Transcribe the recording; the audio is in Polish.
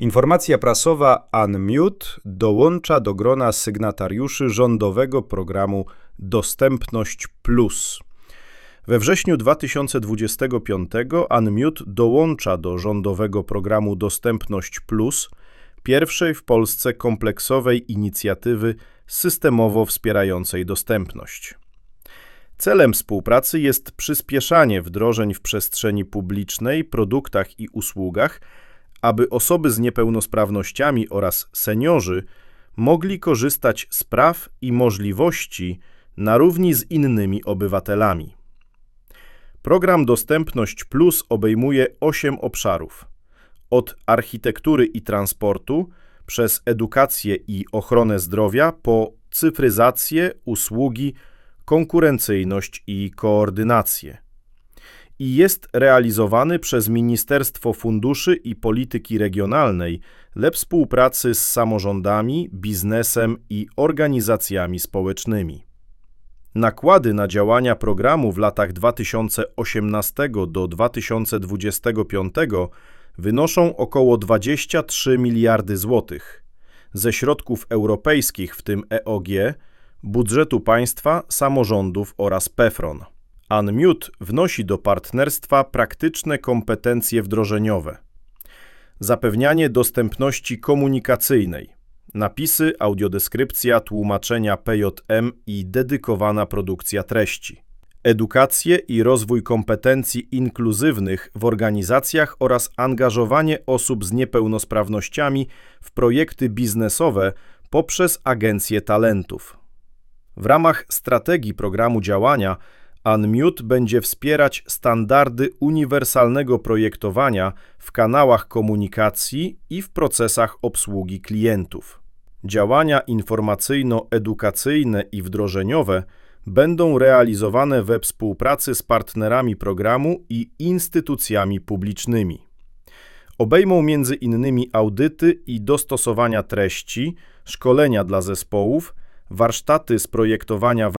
Informacja prasowa Unmute dołącza do grona sygnatariuszy rządowego programu Dostępność Plus. We wrześniu 2025 Unmute dołącza do rządowego programu Dostępność Plus, pierwszej w Polsce kompleksowej inicjatywy systemowo wspierającej dostępność. Celem współpracy jest przyspieszanie wdrożeń w przestrzeni publicznej, produktach i usługach, aby osoby z niepełnosprawnościami oraz seniorzy mogli korzystać z praw i możliwości na równi z innymi obywatelami. Program Dostępność Plus obejmuje 8 obszarów. Od architektury i transportu, przez edukację i ochronę zdrowia, po cyfryzację, usługi, konkurencyjność i koordynację. I jest realizowany przez Ministerstwo Funduszy i Polityki Regionalnej we współpracy z samorządami, biznesem i organizacjami społecznymi. Nakłady na działania programu w latach 2018 do 2025 wynoszą około 23 miliardy złotych ze środków europejskich, w tym EOG, budżetu państwa, samorządów oraz PFRON. Unmute wnosi do partnerstwa praktyczne kompetencje wdrożeniowe, zapewnianie dostępności komunikacyjnej, napisy, audiodeskrypcja, tłumaczenia PJM i dedykowana produkcja treści, edukację i rozwój kompetencji inkluzywnych w organizacjach oraz angażowanie osób z niepełnosprawnościami w projekty biznesowe poprzez Agencję Talentów. W ramach strategii programu działania Unmute będzie wspierać standardy uniwersalnego projektowania w kanałach komunikacji i w procesach obsługi klientów. Działania informacyjno-edukacyjne i wdrożeniowe będą realizowane we współpracy z partnerami programu i instytucjami publicznymi. Obejmą m.in. audyty i dostosowania treści, szkolenia dla zespołów, warsztaty z projektowania w